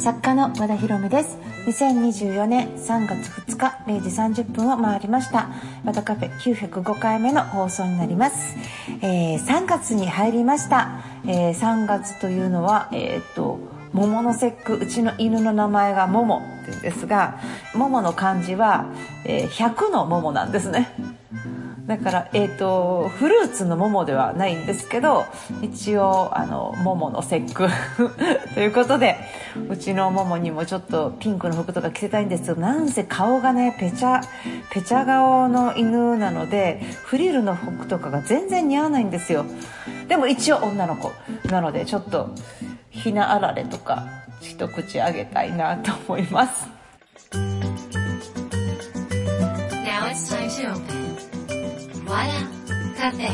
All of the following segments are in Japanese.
作家の和田博美です。2024年3月2日0時30分を回りました。和田カフェ905回目の放送になります。3月に入りました。3月というのは桃の節句、うちの犬の名前が桃って言うんですが、桃の漢字は、100の桃なんですね。だからフルーツの桃ではないんですけど、一応桃の節句ということで、うちの桃にもちょっとピンクの服とか着せたいんですけど、なんせ顔がねペチャ顔の犬なので、フリルの服とかが全然似合わないんですよ。でも一応女の子なので、ちょっとひなあられとか一口あげたいなと思います。 Now it's time to open Wada Cafe。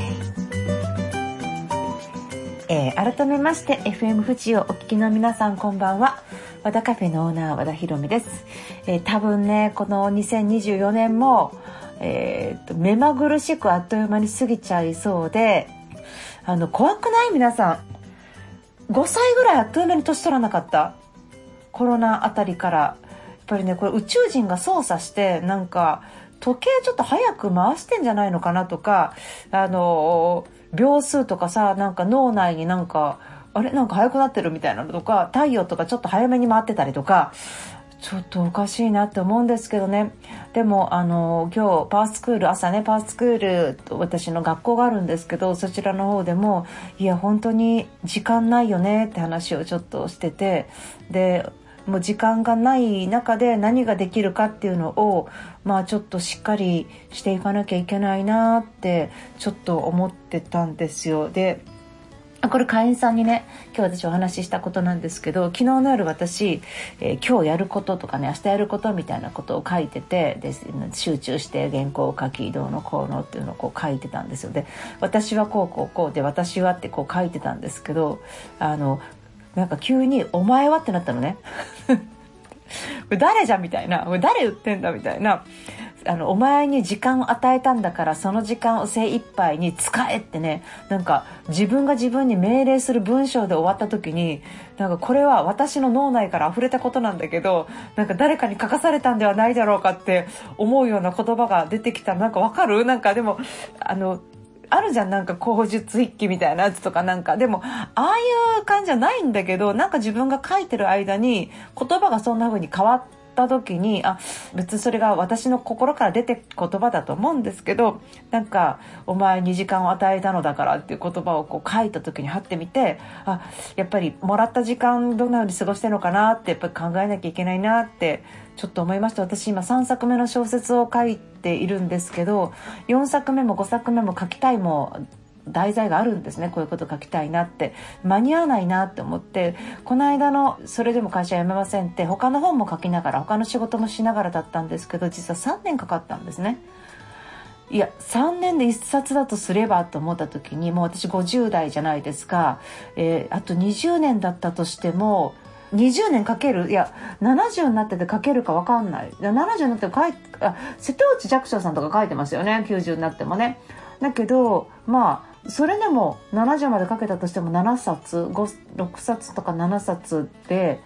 改めまして FM 富士をお聞きの皆さん、こんばんは。和田カフェのオーナー和田博美です。多分ね、この2024年も、目まぐるしくあっという間に過ぎちゃいそうで、怖くない？皆さん5歳ぐらいあっという間に年取らなかった？コロナあたりからやっぱりね、これ宇宙人が操作してなんか時計ちょっと早く回してんじゃないのかなとか、秒数とかさ、なんか脳内になんかなんか早くなってるみたいなのとか、太陽とかちょっと早めに回ってたりとか、ちょっとおかしいなって思うんですけどね。でも今日パワースクール、朝ねパワースクール、私の学校があるんですけど、そちらの方でもいや本当に時間ないよねって話をちょっとしてて、でもう時間がない中で何ができるかっていうのをちょっとしっかりしていかなきゃいけないなってちょっと思ってたんですよ。でこれ会員さんにね、今日私お話ししたことなんですけど、昨日の夜私、今日やることとかね、明日やることみたいなことを書いてて、で集中して原稿を書き、どうのこうのっていうのをこう書いてたんですよ。で私はこうで、私はってこう書いてたんですけど、なんか急にお前はってなったのね誰じゃんみたいな、誰言ってんだみたいな、お前に時間を与えたんだからその時間を精一杯に使えってね、なんか自分が自分に命令する文章で終わった時に、なんかこれは私の脳内から溢れたことなんだけど、なんか誰かに書かされたんではないだろうかって思うような言葉が出てきた。なんかわかる？なんかでもあるじゃん、なんか口述筆記みたいなやつとか、なんかでもああいう感じじゃないんだけど、なんか自分が書いてる間に言葉がそんな風に変わった時に、別にそれが私の心から出て言葉だと思うんですけど、なんかお前に時間を与えたのだからっていう言葉をこう書いた時に貼ってみて、やっぱりもらった時間どんな風に過ごしてるのかなってやっぱり考えなきゃいけないなってちょっと思いました。私今3作目の小説を書いているんですけど、4作目も5作目も書きたいも題材があるんですね。こういうこと書きたいなって、間に合わないなって思って、この間のそれでも会社辞めませんって他の本も書きながら他の仕事もしながらだったんですけど、実は3年かかったんですね。いや3年で1冊だとすればと思った時に、もう私50代じゃないですか、あと20年だったとしても20年かける、いや70になっててかけるか分かんない。70になって瀬戸内寂聴さんとか書いてますよね、90になってもね。だけどそれでも70までかけたとしても7冊6冊とか7冊で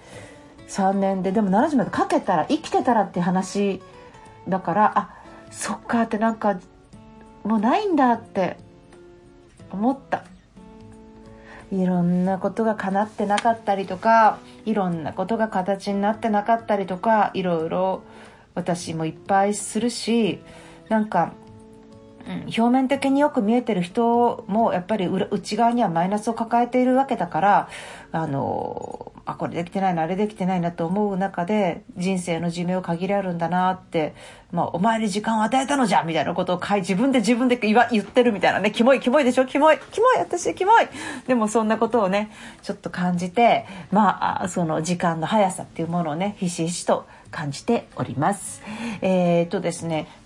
3年で、でも70までかけたら生きてたらって話だから、そっかって、なんかもうないんだって思った。いろんなことが叶ってなかったりとか、いろんなことが形になってなかったりとか、いろいろ私もいっぱいするし、なんか表面的によく見えてる人もやっぱり内側にはマイナスを抱えているわけだから、これできてないな、あれできてないなと思う中で、人生の寿命限りあるんだなって、お前に時間を与えたのじゃみたいなことを自分で言ってるみたいなね。キモいでしょ、キモい私キモい。でもそんなことをねちょっと感じて、その時間の速さっていうものをねひしひしと感じております。ですね、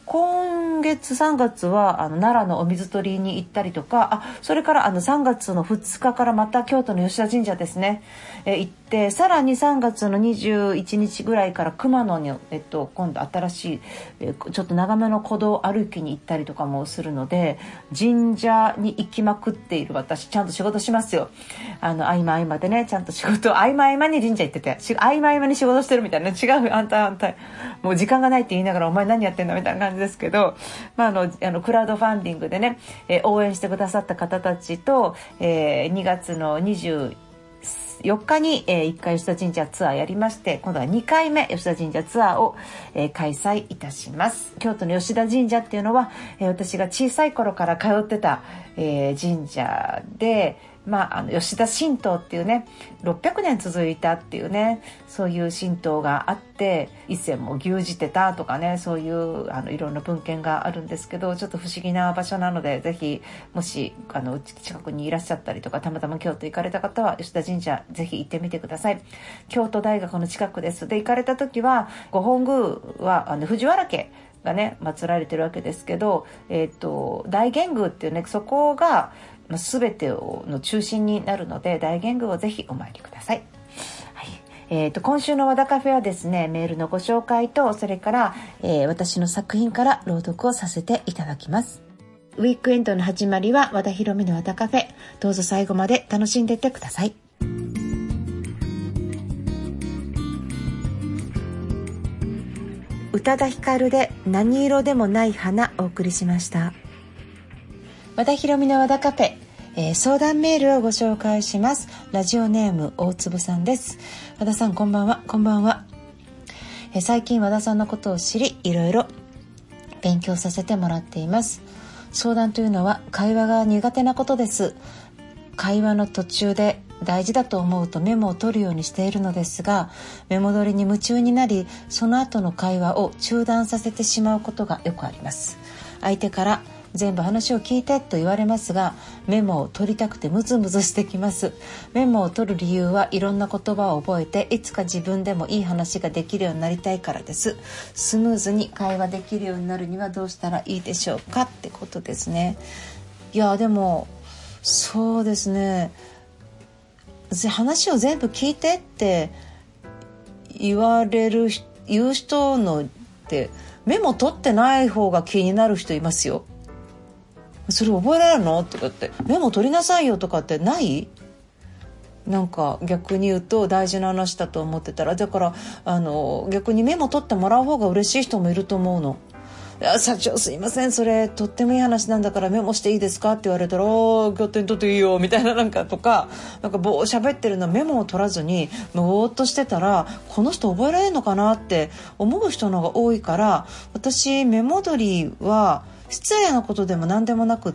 今月3月は奈良のお水取りに行ったりとか、それから3月の2日からまた京都の吉田神社ですね、行って、さらに3月の21日ぐらいから熊野に、今度新しい、ちょっと長めの古道歩きに行ったりとかもするので、神社に行きまくっている私、ちゃんと仕事しますよ。合間合間でね、ちゃんと仕事、合間合間に神社行ってて、合間合間に仕事してるみたいな、違う、あんたもう時間がないって言いながらお前何やってんだみたいな感じですけど、クラウドファンディングでね、応援してくださった方たちと、2月の24日に、1回吉田神社ツアーやりまして、今度は2回目吉田神社ツアーを、開催いたします。京都の吉田神社っていうのは、私が小さい頃から通ってた、神社で、吉田神道っていうね、600年続いたっていうね、そういう神道があって、以前も牛耳ってたとかね、そういういろんな文献があるんですけど、ちょっと不思議な場所なので、ぜひもし近くにいらっしゃったりとか、たまたま京都行かれた方は吉田神社ぜひ行ってみてください。京都大学の近くです。で、行かれた時はご本宮は藤原家がね祀られてるわけですけど、大源宮っていうね、そこが全ての中心になるので、大源宮をぜひお参りください。はい、今週の和田カフェはですね、メールのご紹介と、それから、私の作品から朗読をさせていただきます。ウィークエンドの始まりは和田博美の和田カフェ。どうぞ最後まで楽しんでいってください。宇多田ヒカルで何色でもない花お送りしました。和田博美の和田カフェ、相談メールをご紹介します。ラジオネーム大坪さんです。和田さん、こんばんは。こんばんは。最近和田さんのことを知り、いろいろ勉強させてもらっています。相談というのは会話が苦手なことです。会話の途中で大事だと思うとメモを取るようにしているのですが、メモ取りに夢中になり、その後の会話を中断させてしまうことがよくあります。相手から全部話を聞いてと言われますが、メモを取りたくてムズムズしてきます。メモを取る理由はいろんな言葉を覚えて、いつか自分でもいい話ができるようになりたいからです。スムーズに会話できるようになるにはどうしたらいいでしょうかってことですね。いや、でもそうですね、話を全部聞いてって言う人のってメモ取ってない方が気になる人いますよ。それ覚えられるのとかって、メモ取りなさいよとかってない？なんか逆に言うと大事な話だと思ってたら、だから逆にメモ取ってもらう方が嬉しい人もいると思うの。いや、社長すいません、それとってもいい話なんだからメモしていいですかって言われたら、勝手に取っていいよみたいな、なんかとか、なんか喋ってるのメモを取らずにぼーっとしてたら、この人覚えられるのかなって思う人の方が多いから、私メモ取りは失礼なことでも何でもなくって、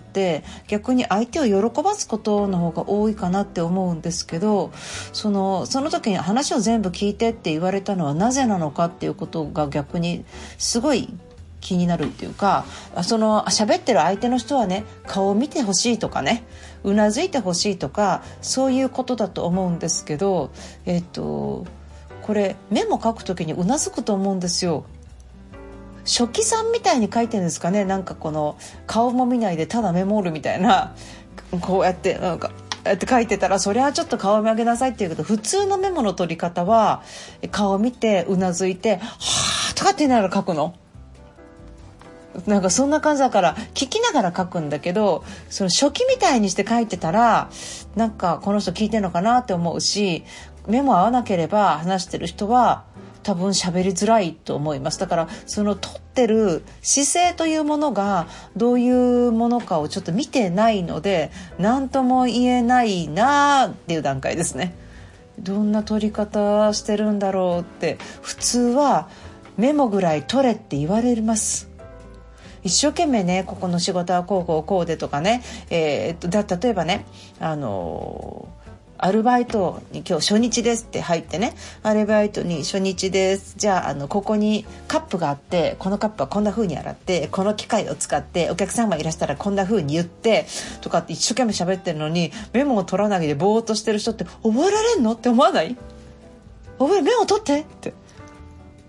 逆に相手を喜ばすことの方が多いかなって思うんですけど、その時に話を全部聞いてって言われたのはなぜなのかっていうことが逆にすごい気になるっていうか、喋ってる相手の人はね、顔を見てほしいとかね、うなずいてほしいとか、そういうことだと思うんですけど、これメモ書くときにうなずくと思うんですよ。書記さんみたいに書いてるんですかね。なんかこの顔も見ないでただメモるみたいな、こうやってなんか書いてたら、それはちょっと顔を上げなさいって言うけど、普通のメモの取り方は顔を見てうなずいてはーとかって言いながら書くの。なんかそんな感じだから、聞きながら書くんだけど、その書記みたいにして書いてたら、なんかこの人聞いてるのかなって思うし、メモ合わなければ話してる人は多分喋りづらいと思います。だからその取ってる姿勢というものがどういうものかをちょっと見てないので、何とも言えないなっていう段階ですね。どんな取り方してるんだろうって、普通はメモぐらい取れって言われます。一生懸命ね、ここの仕事はこうでとかね、例えばね、アルバイトに今日初日ですって入ってね、アルバイトに初日です、じゃあここにカップがあって、このカップはこんな風に洗って、この機械を使ってお客様いらしたらこんな風に言ってとかって一生懸命喋ってるのに、メモを取らないでぼーっとしてる人って覚えられんのって思わない？メモ取ってって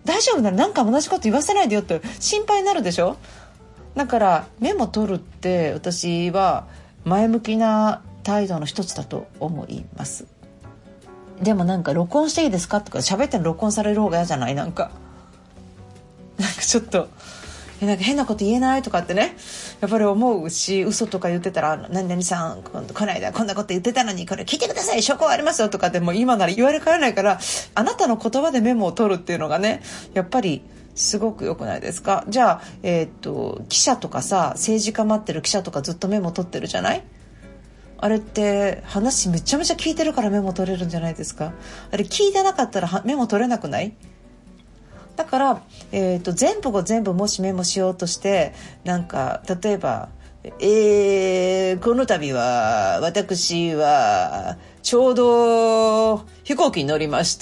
大丈夫なら何回も同じこと言わせないでよって心配になるでしょ。だからメモ取るって私は前向きな態度の一つだと思います。でもなんか録音していいですかとか喋ってる録音される方が嫌じゃない？なんかちょっとなんか変なこと言えないとかってねやっぱり思うし、嘘とか言ってたら何々さんこの間こんなこと言ってたのにこれ聞いてください証拠ありますよとかってもう今なら言われかねないから、あなたの言葉でメモを取るっていうのがねやっぱりすごく良くないですか。じゃあ、記者とかさ、政治家待ってる記者とかずっとメモ取ってるじゃない。あれって話めちゃめちゃ聞いてるからメモ取れるんじゃないですか。あれ聞いてなかったらメモ取れなくない？だから、全部が全部もしメモしようとしてなんか例えば、この度は私はちょうど飛行機に乗りまして、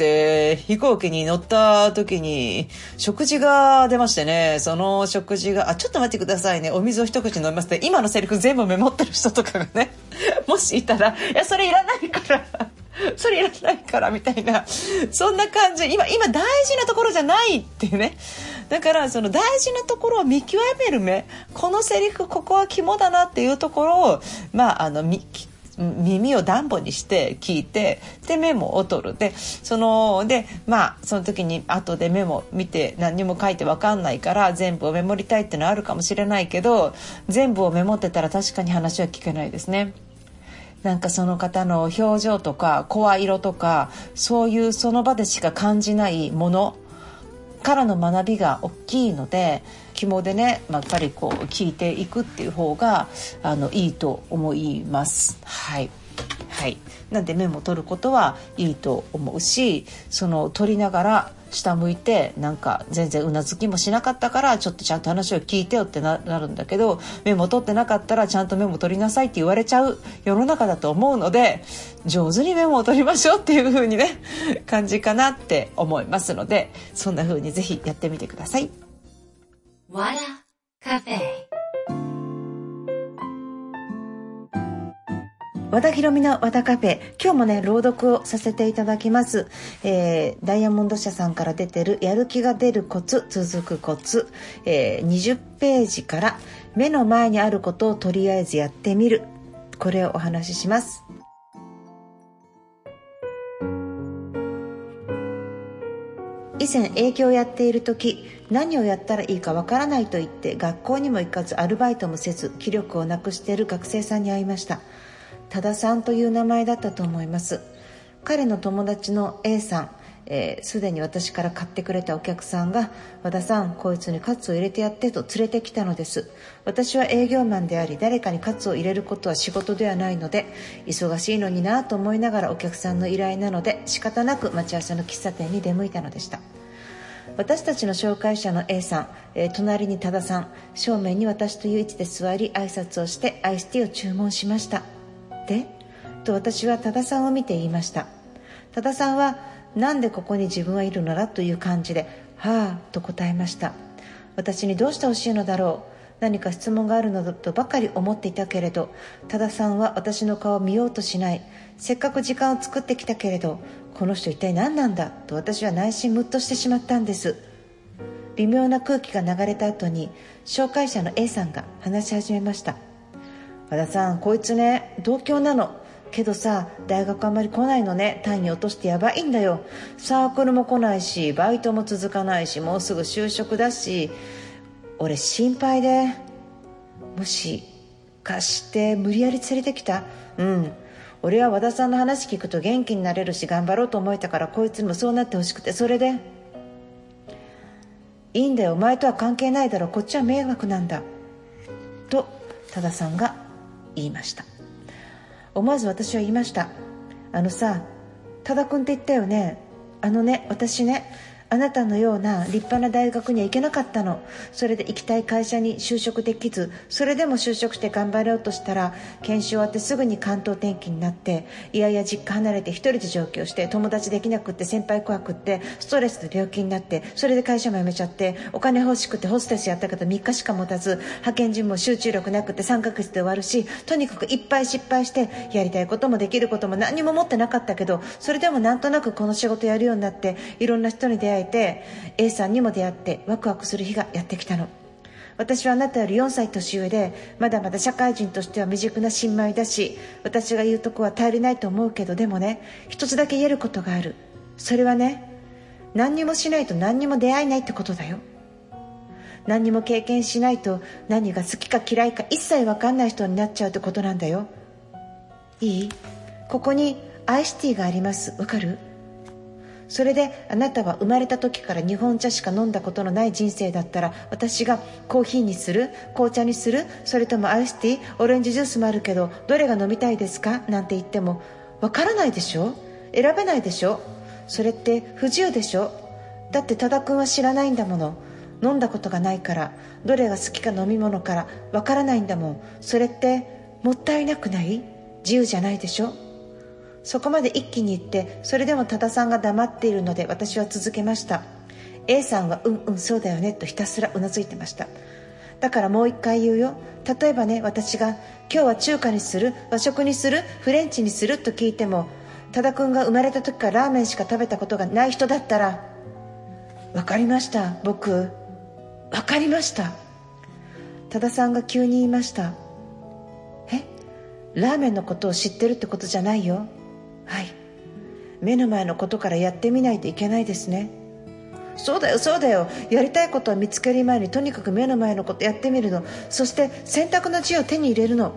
飛行機に乗った時に食事が出ましてね、その食事がちょっと待ってくださいね、お水を一口飲みますって、今のセリフ全部メモってる人とかがねもしいたら、いやそれいらないからそれいらないからみたいな、そんな感じ。今大事なところじゃないっていうね。だからその大事なところを見極める目、このセリフここは肝だなっていうところを耳を暖房にして聞いて、でメモを取る。でその時に後でメモ見て何にも書いて分かんないから全部をメモりたいっていうのはあるかもしれないけど、全部をメモってたら確かに話は聞けないですね。なんかその方の表情とか声色とかそういうその場でしか感じないものからの学びが大きいので、肝でねやっぱりこう聞いていくっていう方がいいと思います。はいはい。なんでメモ取ることはいいと思うし、その取りながら下向いてなんか全然うなずきもしなかったからちょっとちゃんと話を聞いてよってなるんだけど、メモ取ってなかったらちゃんとメモ取りなさいって言われちゃう世の中だと思うので、上手にメモを取りましょうっていう風にね感じかなって思いますので、そんな風にぜひやってみてください。 わらカフェ。 和田ひろみの和田カフェ、今日もね朗読をさせていただきます。ダイヤモンド社さんから出てるやる気が出るコツ続くコツ、20ページから目の前にあることをとりあえずやってみる、これをお話しします。以前営業をやっている時、何をやったらいいかわからないと言って学校にも行かずアルバイトもせず気力をなくしている学生さんに会いました。多田さんという名前だったと思います。彼の友達の A さん、すでに私から買ってくれたお客さんが、和田さんこいつにカツを入れてやってと連れてきたのです。私は営業マンであり誰かにカツを入れることは仕事ではないので、忙しいのになと思いながらお客さんの依頼なので仕方なく待ち合わせの喫茶店に出向いたのでした。私たちの紹介者の A さん、隣に多田さん、正面に私という位置で座り挨拶をしてアイスティーを注文しました。でと私は多田さんを見て言いました。多田さんはなんでここに自分はいるのだという感じで、はあと答えました。私にどうしてほしいのだろう、何か質問があるのだとばかり思っていたけれど、多田さんは私の顔を見ようとしない。せっかく時間を作ってきたけれど、この人一体何なんだと私は内心ムッとしてしまったんです。微妙な空気が流れた後に紹介者の A さんが話し始めました。和田さん、こいつね同郷なのけどさ、大学あんまり来ないのね。単位落としてやばいんだよ。サークルも来ないしバイトも続かないし、もうすぐ就職だし、俺心配で。もしかして無理やり連れてきた？俺は和田さんの話聞くと元気になれるし頑張ろうと思えたから、こいつにもそうなってほしくて。それでいいんだよ、お前とは関係ないだろ、こっちは迷惑なんだと多田さんが言いました。思わず私は言いました。さ、多田君って言ったよね。私ね、あなたのような立派な大学には行けなかったの。それで行きたい会社に就職できず、それでも就職して頑張ろうとしたら、研修終わってすぐに関東転勤になって、いやいや実家離れて一人で上京して、友達できなくって先輩怖くってストレスで病気になって、それで会社も辞めちゃって、お金欲しくてホステスやったけど3日しか持たず、派遣事務も集中力なくて3ヶ月で終わるし、とにかくいっぱい失敗して、やりたいこともできることも何にも持ってなかったけど、それでもなんとなくこの仕事やるようになって、いろんな人に出会えて A さんにも出会ってワクワクする日がやってきたの。私はあなたより4歳年上でまだまだ社会人としては未熟な新米だし、私が言うとこは頼りないと思うけど、でもね、一つだけ言えることがある。それはね、何にもしないと何にも出会えないってことだよ。何にも経験しないと何が好きか嫌いか一切分かんない人になっちゃうってことなんだよ。いい？ここにアイスティーがあります。わかる？それであなたは生まれた時から日本茶しか飲んだことのない人生だったら、私がコーヒーにする？紅茶にする？それともアイスティー？オレンジジュースもあるけどどれが飲みたいですか？なんて言ってもわからないでしょ？選べないでしょ？それって不自由でしょ？だって多田君は知らないんだもの。飲んだことがないから、どれが好きか飲み物からわからないんだもん。それってもったいなくない？自由じゃないでしょ？そこまで一気に言って、それでも多田さんが黙っているので私は続けました。 A さんはそうだよねとひたすらうなずいてました。だからもう一回言うよ。例えばね、私が今日は中華にする？和食にする？フレンチにする？と聞いても、多田君が生まれた時からラーメンしか食べたことがない人だったら、わかりました、僕わかりました。多田さんが急に言いました。ラーメンのことを知ってるってことじゃないよ。はい、目の前のことからやってみないといけないですね。そうだよそうだよ、やりたいことを見つける前にとにかく目の前のことやってみるの。そして選択の自由を手に入れるの。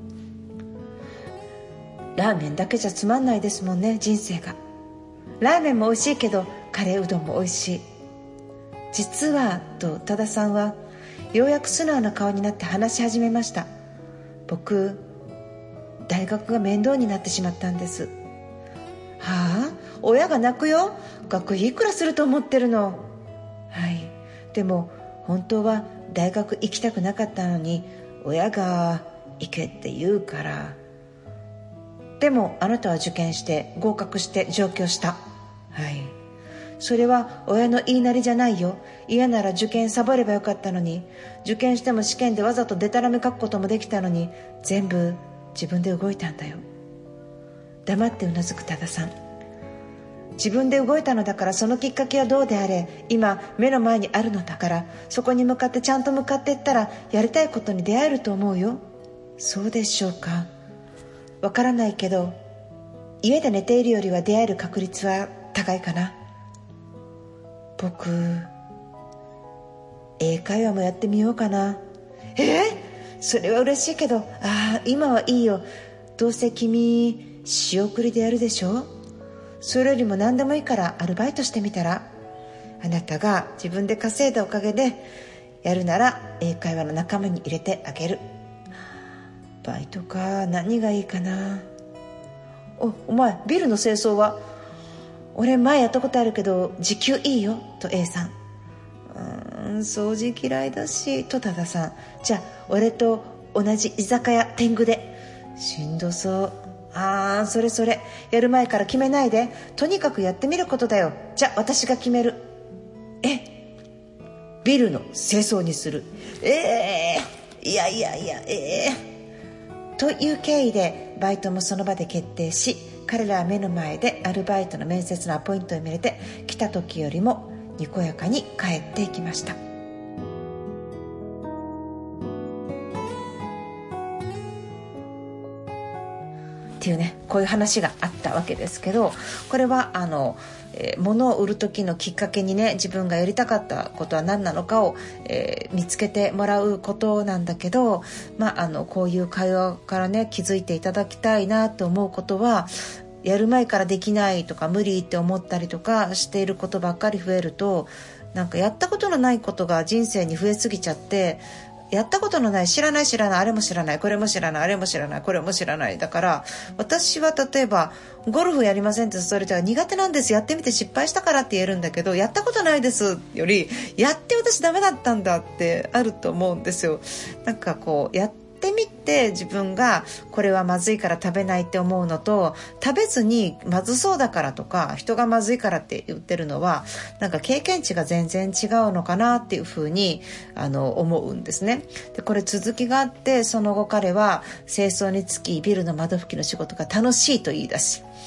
ラーメンだけじゃつまんないですもんね、人生が。ラーメンも美味しいけどカレーうどんも美味しい。実はと多田さんはようやく素直な顔になって話し始めました。僕、大学が面倒になってしまったんです。はあ、親が泣くよ。学費いくらすると思ってるの。はい、でも本当は大学行きたくなかったのに親が行けって言うから。でもあなたは受験して合格して上京した。はい、それは親の言いなりじゃないよ。嫌なら受験サボればよかったのに。受験しても試験でわざとデタラメ書くこともできたのに、全部自分で動いたんだよ。黙ってうなずく多田さん。自分で動いたのだから、そのきっかけはどうであれ今目の前にあるのだから、そこに向かってちゃんと向かっていったらやりたいことに出会えると思うよ。そうでしょうか。わからないけど、家で寝ているよりは出会える確率は高いかな。僕、英会話もやってみようかな。それは嬉しいけど、今はいいよ。どうせ君仕送りでやるでしょ。それよりも何でもいいからアルバイトしてみたら。あなたが自分で稼いだおかげでやるなら英会話の仲間に入れてあげる。バイトか、何がいいかな。お前ビルの清掃は？俺前やったことあるけど時給いいよと A さん。掃除嫌いだしと多田さん。じゃあ俺と同じ居酒屋天狗で。しんどそう。それやる前から決めないで、とにかくやってみることだよ。じゃあ私が決める。ビルの清掃にする。いやという経緯でバイトもその場で決定し、彼らは目の前でアルバイトの面接のアポイントを見れて、来た時よりもにこやかに帰っていきました。っていうね、こういう話があったわけですけど、これは物を売る時のきっかけにね、自分がやりたかったことは何なのかを、見つけてもらうことなんだけど、こういう会話からね気づいていただきたいなと思うことは、やる前からできないとか無理って思ったりとかしていることばっかり増えると、なんかやったことのないことが人生に増えすぎちゃって、やったことのない、知らないあれも知らない、これも知らない、あれも知らない、これも知らない。だから私は例えばゴルフやりませんってそれでは苦手なんです、やってみて失敗したからって言えるんだけど、やったことないですよりやって私ダメだったんだってあると思うんですよ。なんかこうやってみて自分がこれはまずいから食べないって思うのと、食べずにまずそうだからとか人がまずいからって言ってるのは、なんか経験値が全然違うのかなっていうふうに思うんですね。でこれ続きがあって、その後彼は清掃につきビルの窓拭きの仕事が楽しいと言い出し、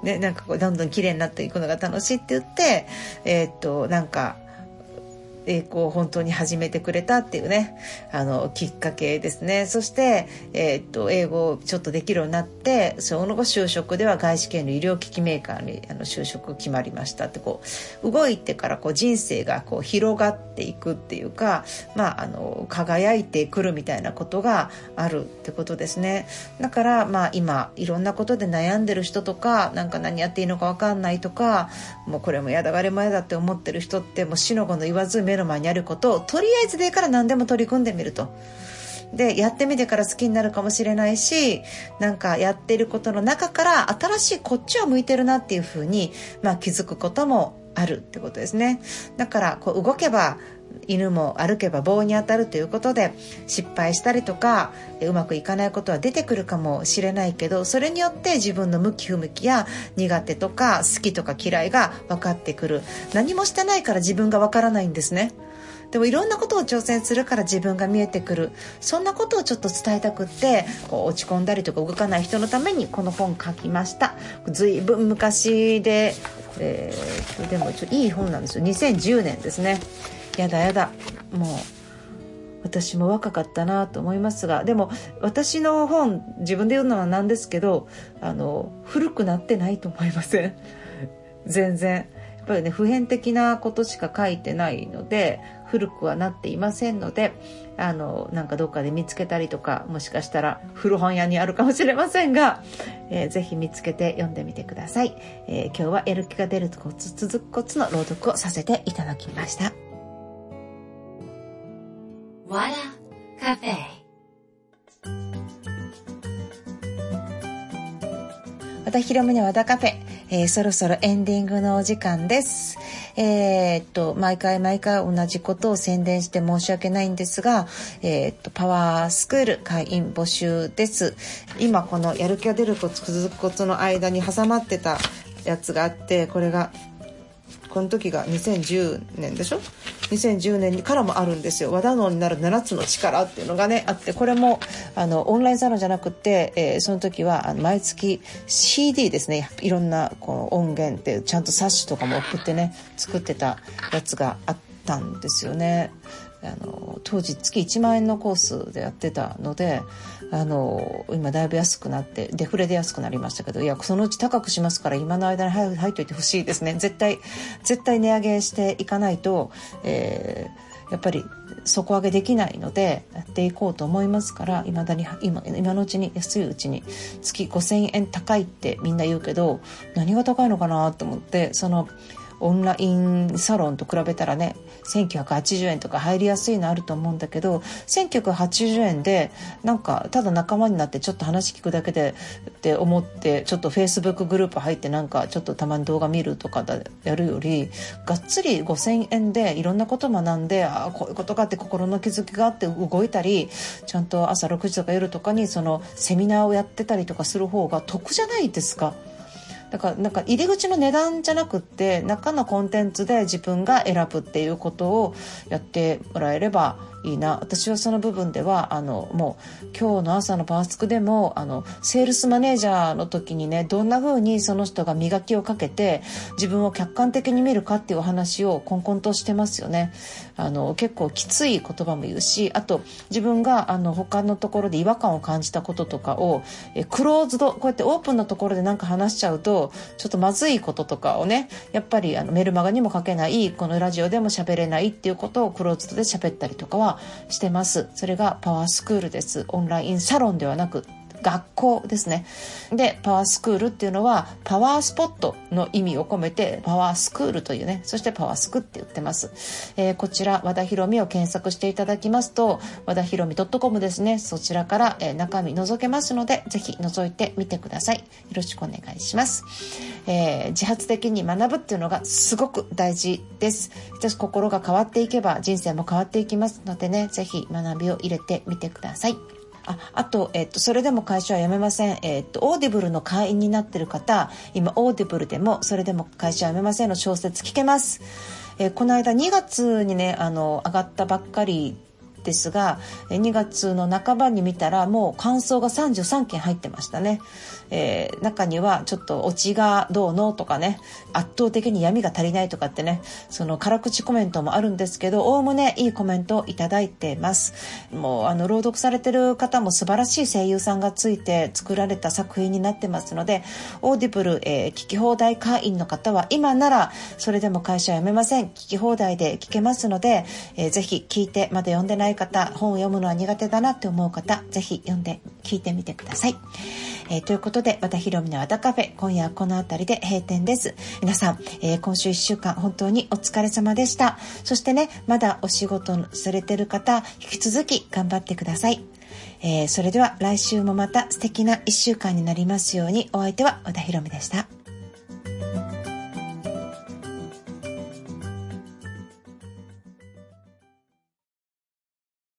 ね、なんかこうどんどん綺麗になっていくのが楽しいって言って、なんか英語を本当に始めてくれたっていうね、きっかけですね。そして、英語をちょっとできるようになって、その後就職では外資系の医療機器メーカーに就職決まりましたって、こう動いてからこう人生がこう広がっていくっていうか、輝いてくるみたいなことがあるってことですね。だから今いろんなことで悩んでる人とか、なんか何やっていいのか分かんないとか、もうこれもやだあれもやだって思ってる人って、もう死の子の言わず目の前にあることをとりあえずでいいから何でも取り組んでみると。でやってみてから好きになるかもしれないし、なんかやってることの中から新しいこっちは向いてるなっていう風に、気づくこともあるってことですね。だからこう動けば犬も歩けば棒に当たるということで、失敗したりとかうまくいかないことは出てくるかもしれないけど、それによって自分の向き不向きや苦手とか好きとか嫌いが分かってくる。何もしてないから自分が分からないんですね。でもいろんなことを挑戦するから自分が見えてくる。そんなことをちょっと伝えたくって、こう落ち込んだりとか動かない人のためにこの本書きました。ずいぶん昔で、でもいい本なんですよ。2010年ですね。やだもう私も若かったなと思いますが、でも私の本自分で言うのはなんですけど、古くなってないと思いません？全然やっぱりね、普遍的なことしか書いてないので古くはなっていませんので、なんかどっかで見つけたりとか、もしかしたら古本屋にあるかもしれませんが、ぜひ見つけて読んでみてください。今日はやる気が出るコツ続くコツの朗読をさせていただきました。 Wada Cafe。 和田ひろみの和田カフェ、そろそろエンディングのお時間です。毎回同じことを宣伝して申し訳ないんですが、パワースクール会員募集です。今このやる気が出るコツ続くコツの間に挟まってたやつがあって、この時が2010年でしょ。2010年からもあるんですよ。和田能になる7つの力っていうのがねあって、これもオンラインサロンじゃなくて、その時は毎月 CD ですね、いろんなこの音源ってちゃんと冊子とかも送ってね作ってたやつがあったんですよね。当時月1万円のコースでやってたので、今だいぶ安くなってデフレで安くなりましたけど、いやそのうち高くしますから、今の間に入っといてほしいですね。絶対値上げしていかないと、やっぱり底上げできないのでやっていこうと思いますから、今のうちに安いうちに月5000円高いってみんな言うけど、何が高いのかなと思って、そのオンラインサロンと比べたらね、1980円とか入りやすいのあると思うんだけど、1980円でなんかただ仲間になってちょっと話聞くだけでって思って、ちょっと Facebook グループ入ってなんかちょっとたまに動画見るとかやるより、がっつり5000円でいろんなこと学んで、こういうことかって心の気づきがあって動いたり、ちゃんと朝6時とか夜とかにそのセミナーをやってたりとかする方が得じゃないですか。だからなんか入り口の値段じゃなくって、中のコンテンツで自分が選ぶっていうことをやってもらえればいいな。私はその部分ではもう今日の朝のパワスクでもセールスマネージャーの時にね、どんな風にその人が磨きをかけて自分を客観的に見るかっていうお話をコンコンとしてますよね。結構きつい言葉も言うし、あと自分が他のところで違和感を感じたこととかをクローズド、こうやってオープンなところでなんか話しちゃうとちょっとまずいこととかをね、やっぱりメルマガにも書けない、このラジオでも喋れないっていうことをクローズドで喋ったりとかはしてます。それがパワースクールです。オンラインサロンではなく学校ですね。でパワースクールっていうのはパワースポットの意味を込めてパワースクールというね、そしてパワースクって言ってます。こちら和田ひろみを検索していただきますと、和田ひろみ .com ですね、そちらから、中身覗けますので、ぜひ覗いてみてください。よろしくお願いします。自発的に学ぶっていうのがすごく大事です。私心が変わっていけば人生も変わっていきますのでね、ぜひ学びを入れてみてください。あと、それでも会社は辞めません。オーディブルの会員になってる方、今オーディブルでもそれでも会社は辞めませんの小説聞けます。この間2月にね上がったばっかりですが、2月の半ばに見たらもう感想が33件入ってましたね。中にはちょっとオチがどうのとかね、圧倒的に闇が足りないとかってね、その辛口コメントもあるんですけど、おおむねいいコメントをいただいてます。もう朗読されてる方も素晴らしい声優さんがついて作られた作品になってますので、オーディブル、聞き放題会員の方は今ならそれでも会社は辞めません。聞き放題で聞けますので、ぜひ聞いて、まだ読んでない方、本を読むのは苦手だなって思う方、ぜひ読んで聞いてみてください。ということで、和田ひろみの和田カフェ、今夜はこのあたりで閉店です。皆さん、今週1週間本当にお疲れ様でした。そしてね、まだお仕事されてる方、引き続き頑張ってください。それでは来週もまた素敵な1週間になりますように。お相手は和田ひろみでした。